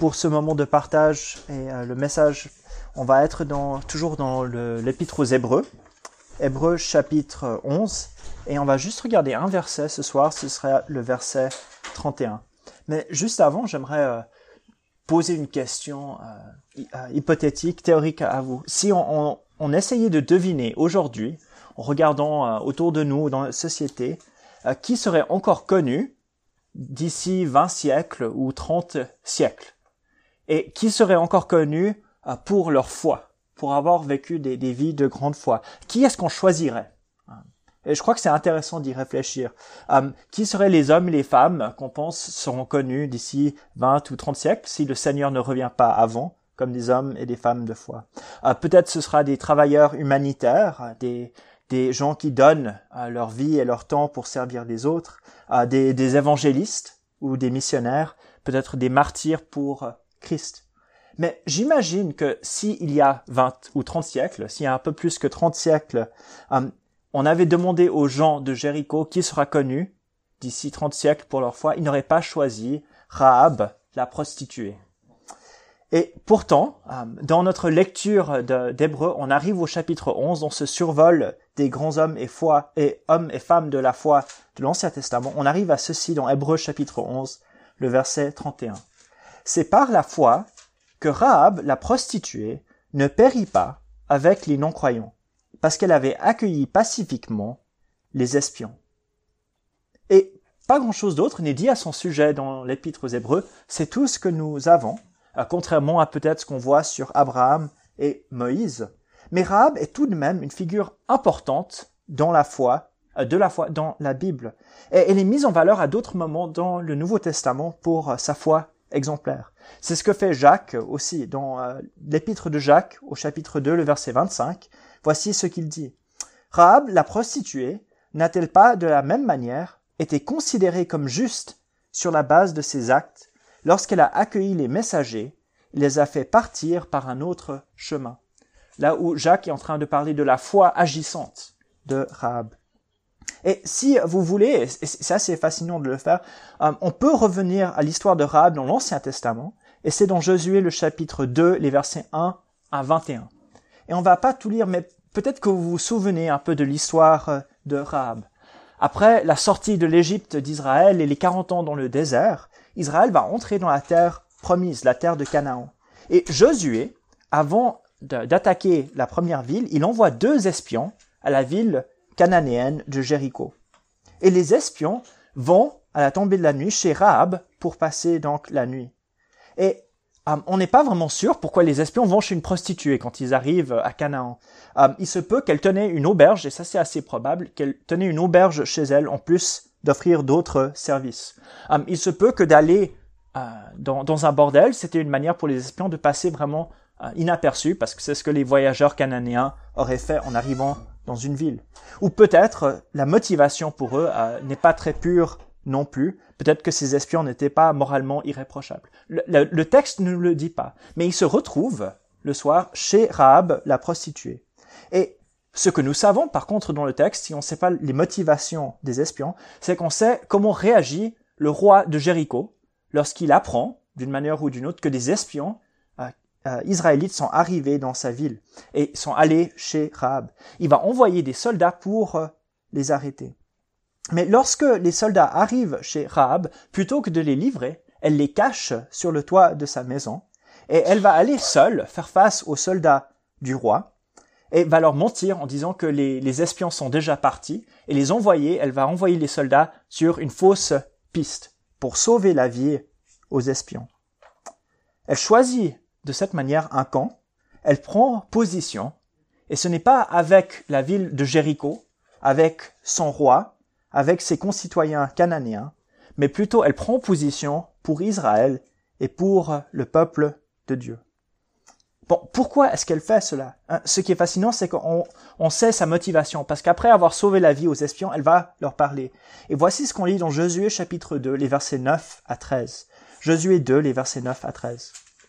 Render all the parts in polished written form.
pour ce moment de partage et le message. On va être toujours dans l'épître aux Hébreux, Hébreux chapitre 11, et on va juste regarder un verset ce soir, ce sera le verset 31. Mais juste avant, j'aimerais poser une question hypothétique, théorique à vous. Si on essayait de deviner aujourd'hui, en regardant autour de nous, dans la société, qui serait encore connu d'ici 20 siècles ou 30 siècles, et qui serait encore connu pour leur foi, pour avoir vécu des vies de grande foi. Qui est-ce qu'on choisirait? Et je crois que c'est intéressant d'y réfléchir. Qui seraient les hommes et les femmes qu'on pense seront connus d'ici 20 ou 30 siècles si le Seigneur ne revient pas avant, comme des hommes et des femmes de foi? Peut-être ce sera des travailleurs humanitaires, des gens qui donnent leur vie et leur temps pour servir les autres, des évangélistes ou des missionnaires, peut-être des martyrs pour Christ. Mais j'imagine que s'il y a 20 ou 30 siècles, s'il y a un peu plus que 30 siècles, on avait demandé aux gens de Jéricho qui sera connu d'ici 30 siècles pour leur foi, ils n'auraient pas choisi Rahab, la prostituée. Et pourtant, dans notre lecture d'Hébreux, on arrive au chapitre 11, on se survole des grands hommes et hommes et femmes de la foi de l'Ancien Testament. On arrive à ceci dans Hébreux chapitre 11, le verset 31. C'est par la foi que Rahab, la prostituée, ne périt pas avec les non-croyants, parce qu'elle avait accueilli pacifiquement les espions. Et pas grand-chose d'autre n'est dit à son sujet dans l'Épître aux Hébreux, c'est tout ce que nous avons, contrairement à peut-être ce qu'on voit sur Abraham et Moïse. Mais Rahab est tout de même une figure importante dans la foi, dans la Bible. Et elle est mise en valeur à d'autres moments dans le Nouveau Testament pour sa foi exemplaire. C'est ce que fait Jacques aussi dans l'Épître de Jacques au chapitre 2, le verset 25. Voici ce qu'il dit. Rahab, la prostituée, n'a-t-elle pas de la même manière été considérée comme juste sur la base de ses actes lorsqu'elle a accueilli les messagers et les a fait partir par un autre chemin? Là où Jacques est en train de parler de la foi agissante de Rahab. Et si vous voulez, et c'est assez fascinant de le faire, on peut revenir à l'histoire de Rahab dans l'Ancien Testament, et c'est dans Josué le chapitre 2, les versets 1 à 21. Et on va pas tout lire, mais peut-être que vous vous souvenez un peu de l'histoire de Rahab. Après la sortie de l'Égypte d'Israël et les 40 ans dans le désert, Israël va entrer dans la terre promise, la terre de Canaan. Et Josué, avant d'attaquer la première ville, il envoie 2 espions à la ville cananéenne de Jéricho. Et les espions vont à la tombée de la nuit chez Rahab pour passer donc la nuit. Et on n'est pas vraiment sûr pourquoi les espions vont chez une prostituée quand ils arrivent à Canaan. Il se peut qu'elle tenait une auberge, et ça c'est assez probable, qu'elle tenait une auberge chez elle en plus d'offrir d'autres services. Il se peut que d'aller dans un bordel, c'était une manière pour les espions de passer vraiment inaperçus, parce que c'est ce que les voyageurs cananéens auraient fait en arrivant dans une ville. Ou peut-être la motivation pour eux n'est pas très pure non plus. Peut-être que ces espions n'étaient pas moralement irréprochables. Le texte ne le dit pas. Mais ils se retrouvent le soir chez Rahab, la prostituée. Et ce que nous savons par contre dans le texte, si on ne sait pas les motivations des espions, c'est qu'on sait comment réagit le roi de Jéricho lorsqu'il apprend, d'une manière ou d'une autre, que des espions israélites sont arrivés dans sa ville et sont allés chez Rahab. Il va envoyer des soldats pour les arrêter. Mais lorsque les soldats arrivent chez Rahab, plutôt que de les livrer, elle les cache sur le toit de sa maison et elle va aller seule faire face aux soldats du roi et va leur mentir en disant que les espions sont déjà partis et elle va envoyer les soldats sur une fausse piste pour sauver la vie aux espions. Elle choisit de cette manière un camp, elle prend position, et ce n'est pas avec la ville de Jéricho, avec son roi, avec ses concitoyens cananéens, mais plutôt elle prend position pour Israël et pour le peuple de Dieu. Bon, pourquoi est-ce qu'elle fait cela? Ce qui est fascinant, c'est qu'on sait sa motivation, parce qu'après avoir sauvé la vie aux espions, elle va leur parler. Et voici ce qu'on lit dans Josué chapitre 2, les versets 9 à 13. Josué 2, les versets 9 à 13.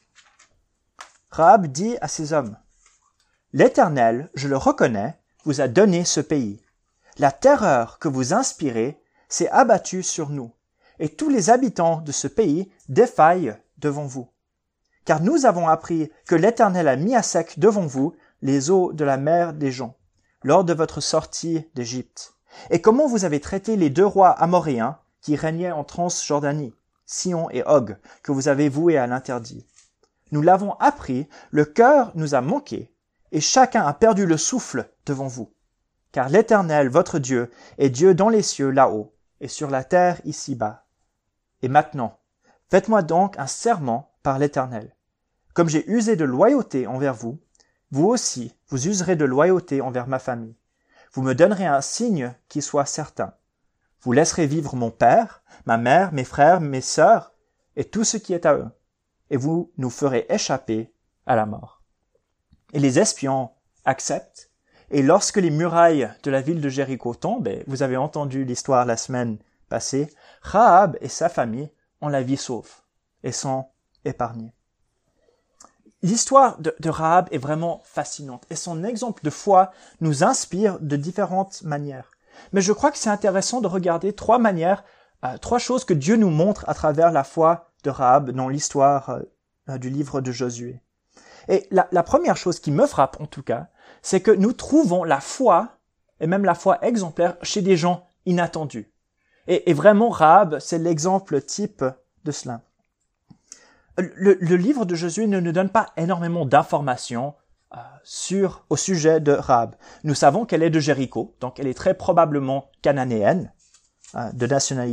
Rahab dit à ses hommes, « L'Éternel, je le reconnais, vous a donné ce pays. La terreur que vous inspirez s'est abattue sur nous, et tous les habitants de ce pays défaillent devant vous. car nous avons appris que l'Éternel a mis à sec devant vous les eaux de la mer des gens, lors de votre sortie d'Égypte, et comment vous avez traité les 2 rois amoréens qui régnaient en Transjordanie, Sion et Og, que vous avez voués à l'interdit. Nous l'avons appris, le cœur nous a manqué, et chacun a perdu le souffle devant vous. Car l'Éternel, votre Dieu, est Dieu dans les cieux là-haut, et sur la terre ici-bas. Et maintenant, faites-moi donc un serment par l'Éternel. Comme j'ai usé de loyauté envers vous, vous aussi, vous userez de loyauté envers ma famille. Vous me donnerez un signe qui soit certain. Vous laisserez vivre mon père, ma mère, mes frères, mes sœurs, et tout ce qui est à eux, et vous nous ferez échapper à la mort. Et les espions acceptent, et lorsque les murailles de la ville de Jéricho tombent, et vous avez entendu l'histoire la semaine passée, Rahab et sa famille ont la vie sauve et sont épargnés. L'histoire de Rahab est vraiment fascinante et son exemple de foi nous inspire de différentes manières. Mais je crois que c'est intéressant de regarder 3 manières, 3 choses que Dieu nous montre à travers la foi de Rahab dans l'histoire du livre de Josué. Et la première chose qui me frappe en tout cas, c'est que nous trouvons la foi, et même la foi exemplaire, chez des gens inattendus. Et vraiment Rahab, c'est l'exemple type de cela. Le livre de Josué ne nous donne pas énormément d'informations au sujet de Rahab. Nous savons qu'elle est de Jéricho, donc elle est très probablement cananéenne de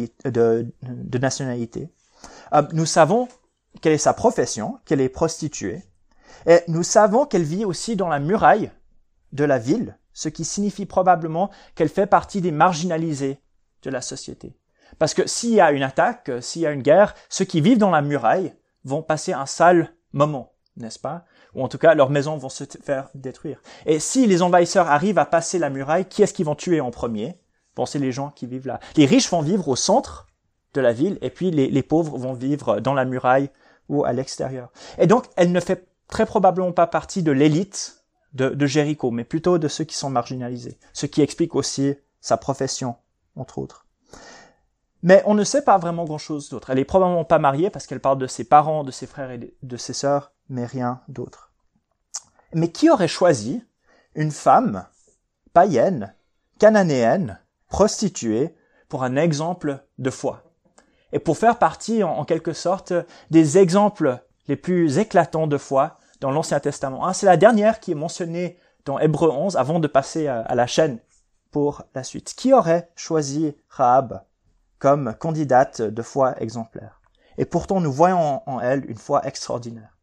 nationalité. Nous savons quelle est sa profession, qu'elle est prostituée. Et nous savons qu'elle vit aussi dans la muraille de la ville, ce qui signifie probablement qu'elle fait partie des marginalisés de la société. Parce que s'il y a une attaque, s'il y a une guerre, ceux qui vivent dans la muraille vont passer un sale moment, n'est-ce pas? Ou en tout cas, leurs maisons vont se faire détruire. Et si les envahisseurs arrivent à passer la muraille, qui est-ce qu'ils vont tuer en premier? Bon, c'est les gens qui vivent là. Les riches vont vivre au centre de la ville, et puis les pauvres vont vivre dans la muraille ou à l'extérieur. Et donc, elle ne fait très probablement pas partie de l'élite de Jéricho, mais plutôt de ceux qui sont marginalisés, ce qui explique aussi sa profession, entre autres. Mais on ne sait pas vraiment grand-chose d'autre. Elle est probablement pas mariée parce qu'elle parle de ses parents, de ses frères et de ses sœurs, mais rien d'autre. Mais qui aurait choisi une femme païenne, cananéenne, prostituée, pour un exemple de foi? Et pour faire partie, en quelque sorte, des exemples les plus éclatants de foi dans l'Ancien Testament. C'est la dernière qui est mentionnée dans Hébreux 11 avant de passer à la chaîne pour la suite. Qui aurait choisi Rahab comme candidate de foi exemplaire? Et pourtant, nous voyons en elle une foi extraordinaire.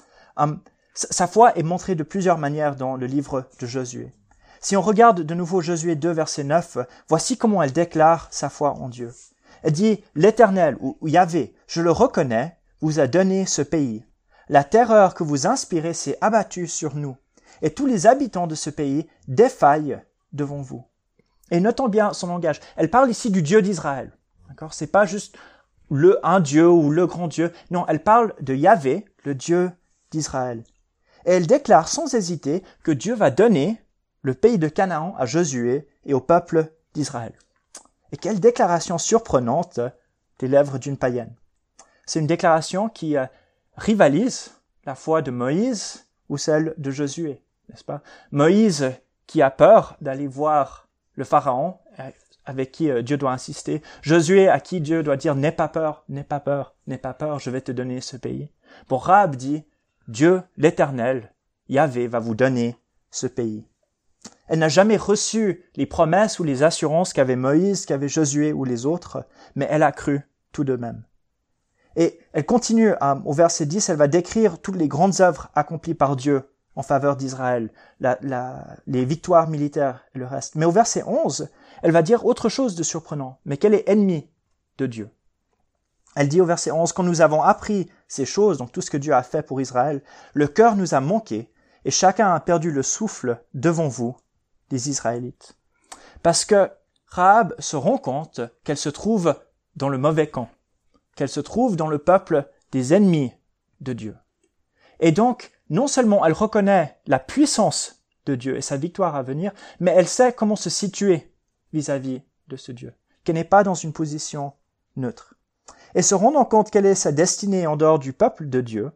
Sa foi est montrée de plusieurs manières dans le livre de Josué. Si on regarde de nouveau Josué 2, verset 9, voici comment elle déclare sa foi en Dieu. Elle dit « L'Éternel, ou Yahvé, je le reconnais, vous a donné ce pays. La terreur que vous inspirez s'est abattue sur nous, et tous les habitants de ce pays défaillent devant vous. » Et notons bien son langage. Elle parle ici du Dieu d'Israël. D'accord ? C'est pas juste un Dieu ou le grand Dieu. Non, elle parle de Yahvé, le Dieu d'Israël. Et elle déclare sans hésiter que Dieu va donner le pays de Canaan à Josué et au peuple d'Israël. Et quelle déclaration surprenante des lèvres d'une païenne. C'est une déclaration qui rivalise la foi de Moïse ou celle de Josué, n'est-ce pas? Moïse qui a peur d'aller voir le Pharaon avec qui Dieu doit insister. Josué à qui Dieu doit dire « N'aie pas peur, n'aie pas peur, n'aie pas peur, je vais te donner ce pays. » Bon, Rahab dit « Dieu, l'Éternel, Yahvé, va vous donner ce pays. » Elle n'a jamais reçu les promesses ou les assurances qu'avait Moïse, qu'avait Josué ou les autres, mais elle a cru tout de même. Et elle continue, au verset 10, elle va décrire toutes les grandes œuvres accomplies par Dieu en faveur d'Israël, les victoires militaires et le reste. Mais au verset 11, elle va dire autre chose de surprenant, mais qu'elle est ennemie de Dieu. Elle dit au verset 11, « Quand nous avons appris ces choses, donc tout ce que Dieu a fait pour Israël, le cœur nous a manqué et chacun a perdu le souffle devant vous, les Israélites. » Parce que Rahab se rend compte qu'elle se trouve dans le mauvais camp, qu'elle se trouve dans le peuple des ennemis de Dieu. Et donc, non seulement elle reconnaît la puissance de Dieu et sa victoire à venir, mais elle sait comment se situer vis-à-vis de ce Dieu, qu'elle n'est pas dans une position neutre. Et se rendant compte quelle est sa destinée en dehors du peuple de Dieu,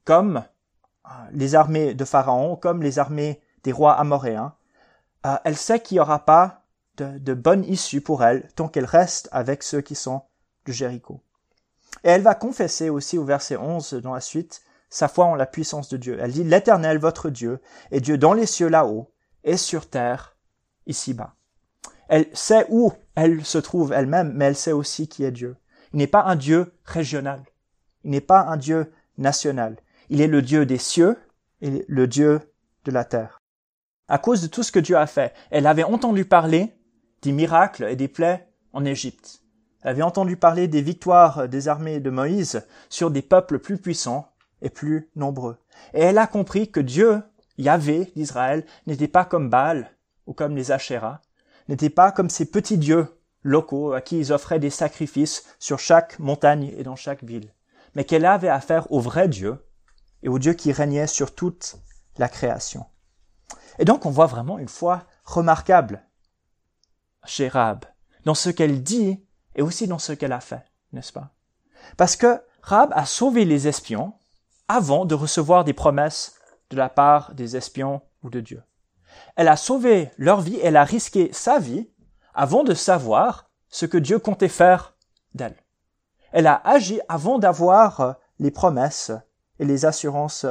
comme les armées de Pharaon, comme les armées des rois amoréens. Elle sait qu'il n'y aura pas de bonne issue pour elle tant qu'elle reste avec ceux qui sont de Jéricho. Et elle va confesser aussi au verset 11 dans la suite sa foi en la puissance de Dieu. Elle dit « L'Éternel, votre Dieu, est Dieu dans les cieux là-haut et sur terre ici-bas. » Elle sait où elle se trouve elle-même, mais elle sait aussi qui est Dieu. Il n'est pas un Dieu régional. Il n'est pas un Dieu national. Il est le Dieu des cieux et le Dieu de la terre. À cause de tout ce que Dieu a fait, elle avait entendu parler des miracles et des plaies en Égypte. Elle avait entendu parler des victoires des armées de Moïse sur des peuples plus puissants et plus nombreux. Et elle a compris que Dieu, Yahvé d'Israël, n'était pas comme Baal ou comme les Ashéras, n'était pas comme ces petits dieux locaux à qui ils offraient des sacrifices sur chaque montagne et dans chaque ville, mais qu'elle avait affaire au vrai Dieu et au Dieu qui régnait sur toute la création. Et donc on voit vraiment une foi remarquable chez Rahab, dans ce qu'elle dit et aussi dans ce qu'elle a fait, n'est-ce pas? Parce que Rahab a sauvé les espions avant de recevoir des promesses de la part des espions ou de Dieu. Elle a sauvé leur vie, elle a risqué sa vie avant de savoir ce que Dieu comptait faire d'elle. Elle a agi avant d'avoir les promesses et les assurances,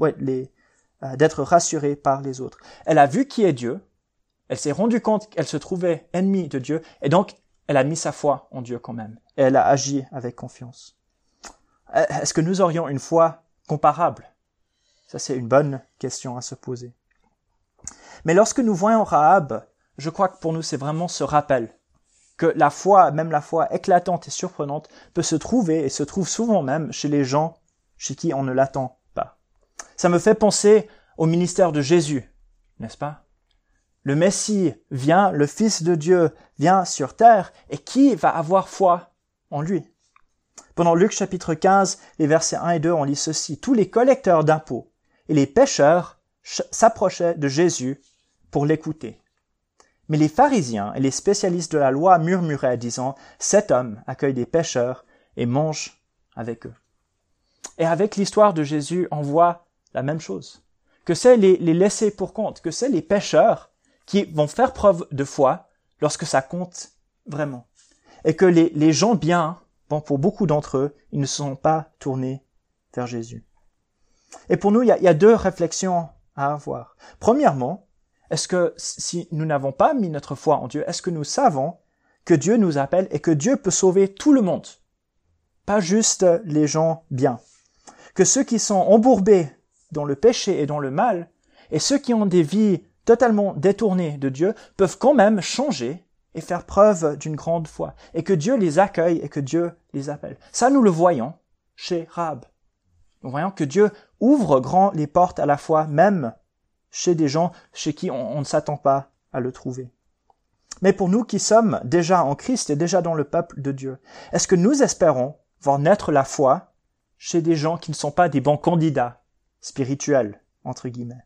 d'être rassurée par les autres. Elle a vu qui est Dieu, elle s'est rendue compte qu'elle se trouvait ennemie de Dieu, et donc elle a mis sa foi en Dieu quand même, et elle a agi avec confiance. Est-ce que nous aurions une foi comparable? Ça, c'est une bonne question à se poser. Mais lorsque nous voyons Rahab, je crois que pour nous, c'est vraiment ce rappel que la foi, même la foi éclatante et surprenante, peut se trouver, et se trouve souvent même, chez les gens chez qui on ne l'attend pas. Ça me fait penser au ministère de Jésus, n'est-ce pas? Le Messie vient, le Fils de Dieu vient sur terre, et qui va avoir foi en lui? Pendant Luc chapitre 15, les versets 1 et 2, on lit ceci. Tous les collecteurs d'impôts et les pécheurs s'approchaient de Jésus pour l'écouter. Mais les pharisiens et les spécialistes de la loi murmuraient, disant, « Cet homme accueille des pécheurs et mange avec eux. » Et avec l'histoire de Jésus, on voit la même chose. Que c'est les laissés pour compte, que c'est les pécheurs qui vont faire preuve de foi lorsque ça compte vraiment. Et que les gens bien, bon, pour beaucoup d'entre eux, ils ne sont pas tournés vers Jésus. Et pour nous, il y a deux réflexions à avoir. Premièrement, est-ce que si nous n'avons pas mis notre foi en Dieu, est-ce que nous savons que Dieu nous appelle et que Dieu peut sauver tout le monde? Pas juste les gens bien. Que ceux qui sont embourbés dans le péché et dans le mal, et ceux qui ont des vies totalement détournées de Dieu, peuvent quand même changer et faire preuve d'une grande foi. Et que Dieu les accueille et que Dieu les appelle. Ça, nous le voyons chez Rahab. Nous voyons que Dieu ouvre grand les portes à la foi, même chez des gens chez qui on ne s'attend pas à le trouver. Mais pour nous qui sommes déjà en Christ et déjà dans le peuple de Dieu, est-ce que nous espérons voir naître la foi chez des gens qui ne sont pas des bons candidats spirituels, entre guillemets?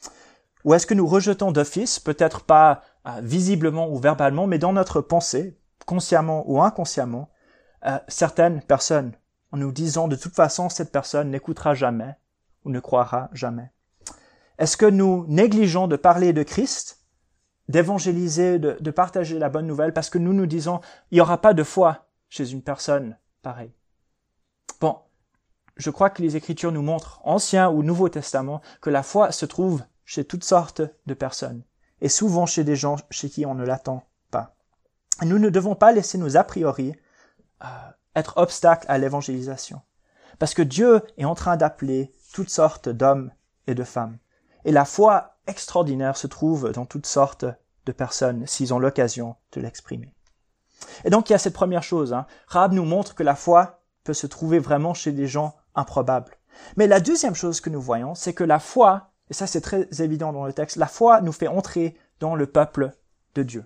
Ou est-ce que nous rejetons d'office, peut-être pas visiblement ou verbalement, mais dans notre pensée, consciemment ou inconsciemment, certaines personnes, en nous disant de toute façon cette personne n'écoutera jamais ou ne croira jamais? Est-ce que nous négligeons de parler de Christ, d'évangéliser, de partager la bonne nouvelle parce que nous nous disons il n'y aura pas de foi chez une personne pareille? Bon, je crois que les Écritures nous montrent, Ancien ou Nouveau Testament, que la foi se trouve chez toutes sortes de personnes et souvent chez des gens chez qui on ne l'attend pas. Et nous ne devons pas laisser nos a priori être obstacle à l'évangélisation parce que Dieu est en train d'appeler toutes sortes d'hommes et de femmes. Et la foi extraordinaire se trouve dans toutes sortes de personnes s'ils ont l'occasion de l'exprimer. Et donc il y a cette première chose. Rahab nous montre que la foi peut se trouver vraiment chez des gens improbables. Mais la deuxième chose que nous voyons, c'est que la foi, et ça c'est très évident dans le texte, la foi nous fait entrer dans le peuple de Dieu.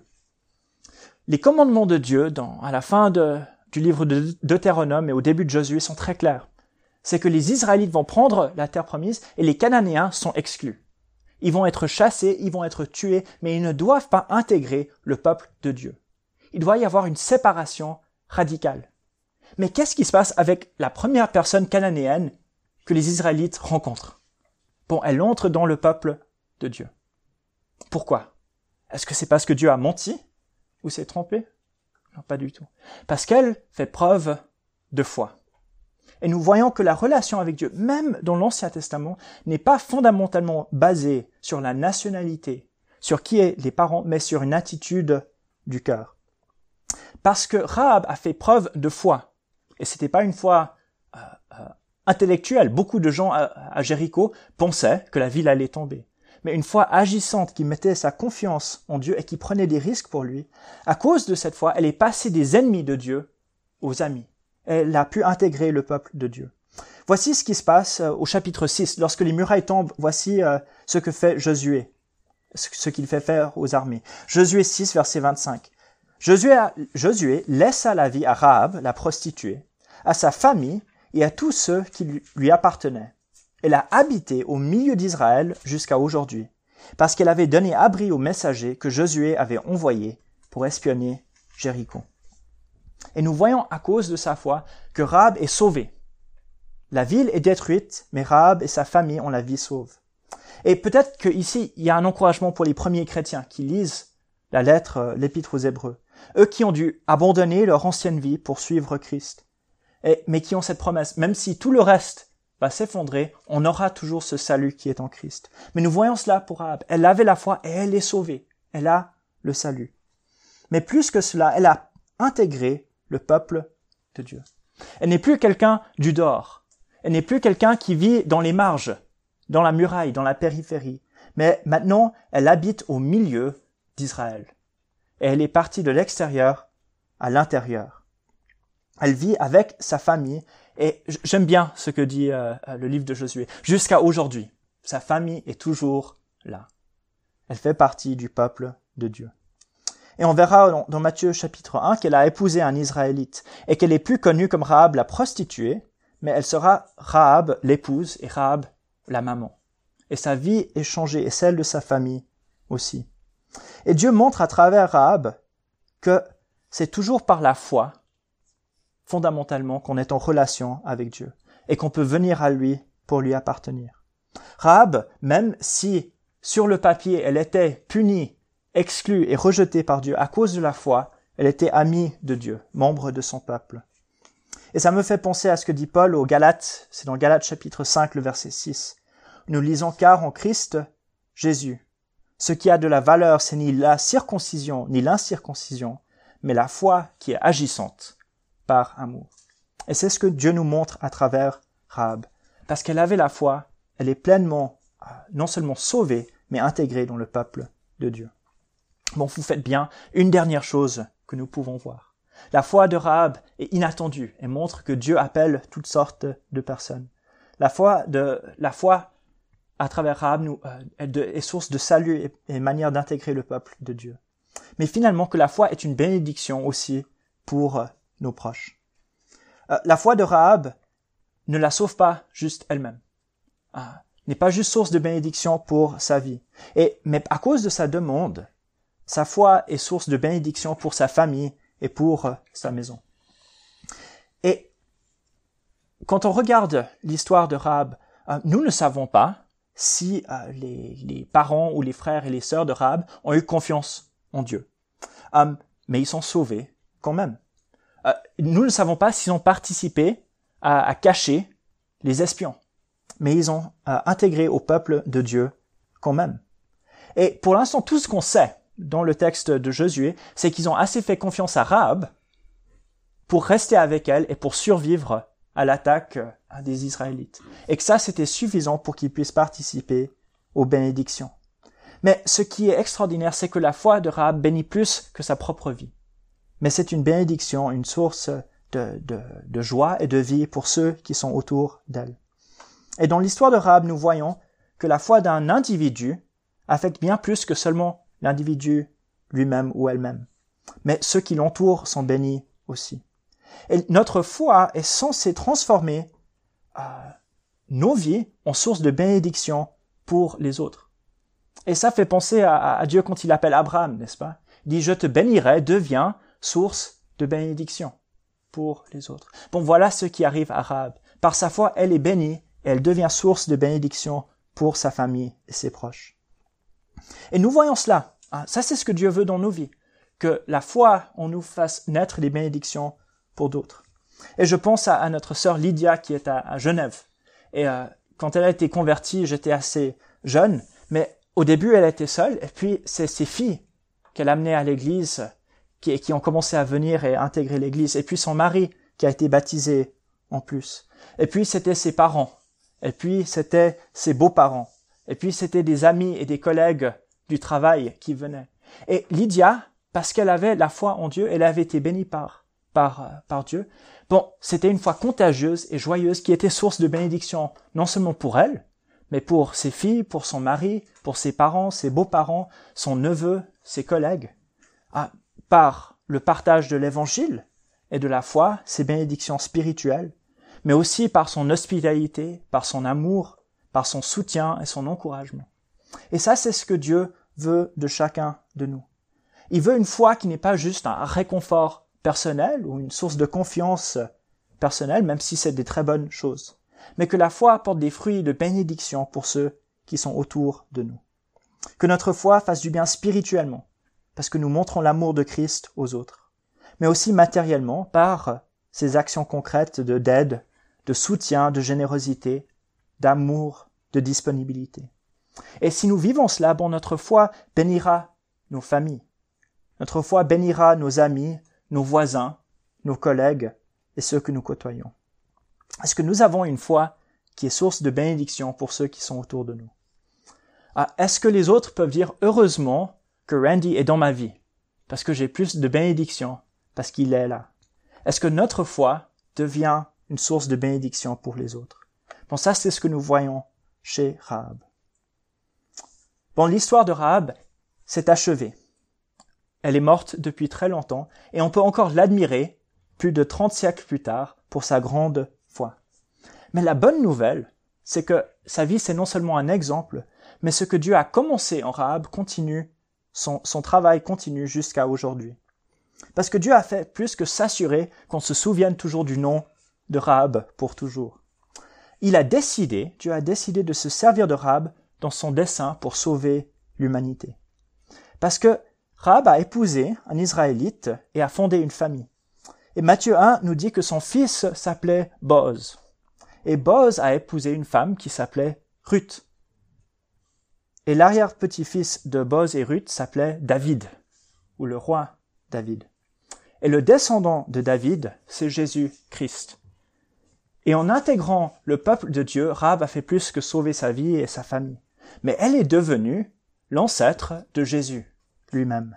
Les commandements de Dieu, à la fin du livre de Deutéronome et au début de Josué, sont très clairs. C'est que les Israélites vont prendre la terre promise et les Cananéens sont exclus. Ils vont être chassés, ils vont être tués, mais ils ne doivent pas intégrer le peuple de Dieu. Il doit y avoir une séparation radicale. Mais qu'est-ce qui se passe avec la première personne cananéenne que les Israélites rencontrent. Bon, elle entre dans le peuple de Dieu. Pourquoi? Est-ce que c'est parce que Dieu a menti ou s'est trompé? Non, pas du tout. Parce qu'elle fait preuve de foi. Et nous voyons que la relation avec Dieu, même dans l'Ancien Testament, n'est pas fondamentalement basée sur la nationalité, sur qui est les parents, mais sur une attitude du cœur. Parce que Rahab a fait preuve de foi. Et c'était pas une foi intellectuelle. Beaucoup de gens à Jéricho pensaient que la ville allait tomber. Mais une foi agissante qui mettait sa confiance en Dieu et qui prenait des risques pour lui, à cause de cette foi, elle est passée des ennemis de Dieu aux amis. Elle a pu intégrer le peuple de Dieu. Voici ce qui se passe au chapitre 6. Lorsque les murailles tombent, voici ce que fait Josué, ce qu'il fait faire aux armées. Josué 6, verset 25. Josué laissa la vie à Rahab, la prostituée, à sa famille et à tous ceux qui lui appartenaient. Elle a habité au milieu d'Israël jusqu'à aujourd'hui, parce qu'elle avait donné abri aux messagers que Josué avait envoyés pour espionner Jéricho. Et nous voyons à cause de sa foi que Rahab est sauvée. La ville est détruite, mais Rahab et sa famille ont la vie sauve. Et peut-être qu'ici, il y a un encouragement pour les premiers chrétiens qui lisent la lettre, l'épître aux Hébreux. Eux qui ont dû abandonner leur ancienne vie pour suivre Christ. Mais qui ont cette promesse, même si tout le reste va s'effondrer, on aura toujours ce salut qui est en Christ. Mais nous voyons cela pour Rahab. Elle avait la foi et elle est sauvée. Elle a le salut. Mais plus que cela, elle a intégré le peuple de Dieu. Elle n'est plus quelqu'un du dehors. Elle n'est plus quelqu'un qui vit dans les marges, dans la muraille, dans la périphérie. Mais maintenant, elle habite au milieu d'Israël. Et elle est partie de l'extérieur à l'intérieur. Elle vit avec sa famille. Et j'aime bien ce que dit le livre de Josué. Jusqu'à aujourd'hui, sa famille est toujours là. Elle fait partie du peuple de Dieu. Et on verra dans Matthieu chapitre 1 qu'elle a épousé un Israélite et qu'elle est plus connue comme Rahab la prostituée, mais elle sera Rahab l'épouse et Rahab la maman. Et sa vie est changée et celle de sa famille aussi. Et Dieu montre à travers Rahab que c'est toujours par la foi fondamentalement qu'on est en relation avec Dieu et qu'on peut venir à lui pour lui appartenir. Rahab, même si sur le papier elle était punie, exclue et rejetée par Dieu à cause de la foi, elle était amie de Dieu, membre de son peuple. Et ça me fait penser à ce que dit Paul aux Galates, c'est dans Galates chapitre 5, le verset 6. Nous lisons « Car en Christ Jésus, ce qui a de la valeur, c'est ni la circoncision ni l'incirconcision, mais la foi qui est agissante par amour. » Et c'est ce que Dieu nous montre à travers Rahab. Parce qu'elle avait la foi, elle est pleinement, non seulement sauvée, mais intégrée dans le peuple de Dieu. Bon, vous faites bien. Une dernière chose que nous pouvons voir. La foi de Rahab est inattendue et montre que Dieu appelle toutes sortes de personnes. La foi à travers Rahab est source de salut et manière d'intégrer le peuple de Dieu. Mais finalement que la foi est une bénédiction aussi pour nos proches. La foi de Rahab ne la sauve pas juste elle-même. N'est pas juste source de bénédiction pour sa vie. Mais à cause de sa demande, sa foi est source de bénédiction pour sa famille et pour sa maison. Et quand on regarde l'histoire de Rahab, nous ne savons pas si les parents ou les frères et les sœurs de Rahab ont eu confiance en Dieu. Mais ils sont sauvés quand même. Nous ne savons pas s'ils ont participé à cacher les espions. Mais ils ont intégré au peuple de Dieu quand même. Et pour l'instant, tout ce qu'on sait dans le texte de Josué, c'est qu'ils ont assez fait confiance à Rahab pour rester avec elle et pour survivre à l'attaque des Israélites. Et que ça, c'était suffisant pour qu'ils puissent participer aux bénédictions. Mais ce qui est extraordinaire, c'est que la foi de Rahab bénit plus que sa propre vie. Mais c'est une bénédiction, une source de joie et de vie pour ceux qui sont autour d'elle. Et dans l'histoire de Rahab, nous voyons que la foi d'un individu affecte bien plus que seulement l'individu lui-même ou elle-même. Mais ceux qui l'entourent sont bénis aussi. Et notre foi est censée transformer nos vies en source de bénédiction pour les autres. Et ça fait penser à Dieu quand il appelle Abraham, n'est-ce pas? Il dit « Je te bénirai, deviens source de bénédiction pour les autres. » Bon, voilà ce qui arrive à Rahab. Par sa foi, elle est bénie et elle devient source de bénédiction pour sa famille et ses proches. Et nous voyons cela. Ça, c'est ce que Dieu veut dans nos vies, que la foi en nous fasse naître des bénédictions pour d'autres. Et je pense à notre sœur Lydia qui est à Genève. Et quand elle a été convertie, j'étais assez jeune, mais au début, elle était seule, et puis c'est ses filles qu'elle amenait à l'église, qui ont commencé à venir et intégrer l'église, et puis son mari qui a été baptisé en plus. Et puis c'était ses parents, et puis c'était ses beaux-parents, et puis c'était des amis et des collègues du travail qui venaient. Et Lydia, parce qu'elle avait la foi en Dieu, elle avait été bénie par Dieu. Bon, c'était une foi contagieuse et joyeuse qui était source de bénédiction, non seulement pour elle, mais pour ses filles, pour son mari, pour ses parents, ses beaux-parents, son neveu, ses collègues. Par le partage de l'évangile et de la foi, ses bénédictions spirituelles, mais aussi par son hospitalité, par son amour, par son soutien et son encouragement. Et ça, c'est ce que Dieu veut de chacun de nous. Il veut une foi qui n'est pas juste un réconfort personnel ou une source de confiance personnelle, même si c'est des très bonnes choses, mais que la foi apporte des fruits de bénédiction pour ceux qui sont autour de nous. Que notre foi fasse du bien spirituellement, parce que nous montrons l'amour de Christ aux autres, mais aussi matériellement par ces actions concrètes d'aide, de soutien, de générosité, d'amour, de disponibilité. Et si nous vivons cela, notre foi bénira nos familles. Notre foi bénira nos amis, nos voisins, nos collègues et ceux que nous côtoyons. Est-ce que nous avons une foi qui est source de bénédiction pour ceux qui sont autour de nous? Est-ce que les autres peuvent dire heureusement que Randy est dans ma vie, parce que j'ai plus de bénédiction, parce qu'il est là? Est-ce que notre foi devient une source de bénédiction pour les autres? Bon, ça, c'est ce que nous voyons chez Rahab. Bon, l'histoire de Rahab s'est achevée. Elle est morte depuis très longtemps, et on peut encore l'admirer plus de 30 siècles plus tard pour sa grande foi. Mais la bonne nouvelle, c'est que sa vie, c'est non seulement un exemple, mais ce que Dieu a commencé en Rahab continue, son travail continue jusqu'à aujourd'hui. Parce que Dieu a fait plus que s'assurer qu'on se souvienne toujours du nom de Rahab pour toujours. Dieu a décidé de se servir de Rahab dans son dessein pour sauver l'humanité. Parce que Rahab a épousé un Israélite et a fondé une famille. Et Matthieu 1 nous dit que son fils s'appelait Boz. Et Boz a épousé une femme qui s'appelait Ruth. Et l'arrière-petit-fils de Boz et Ruth s'appelait David, ou le roi David. Et le descendant de David, c'est Jésus-Christ. Et en intégrant le peuple de Dieu, Rahab a fait plus que sauver sa vie et sa famille. Mais elle est devenue l'ancêtre de Jésus lui-même.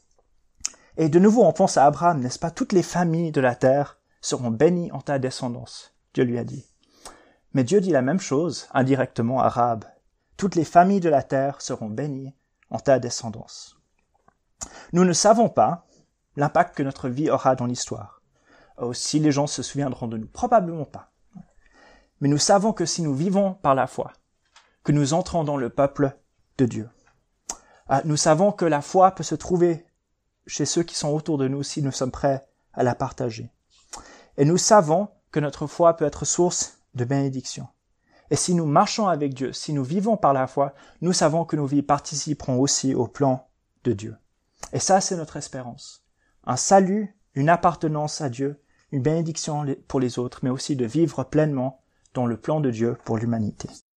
Et de nouveau, on pense à Abraham, n'est-ce pas? Toutes les familles de la terre seront bénies en ta descendance, Dieu lui a dit. Mais Dieu dit la même chose indirectement à Rahab. Toutes les familles de la terre seront bénies en ta descendance. Nous ne savons pas l'impact que notre vie aura dans l'histoire. Si les gens se souviendront de nous, probablement pas. Mais nous savons que si nous vivons par la foi, que nous entrons dans le peuple de Dieu. Nous savons que la foi peut se trouver chez ceux qui sont autour de nous si nous sommes prêts à la partager. Et nous savons que notre foi peut être source de bénédiction. Et si nous marchons avec Dieu, si nous vivons par la foi, nous savons que nos vies participeront aussi au plan de Dieu. Et ça, c'est notre espérance. Un salut, une appartenance à Dieu, une bénédiction pour les autres, mais aussi de vivre pleinement dans le plan de Dieu pour l'humanité.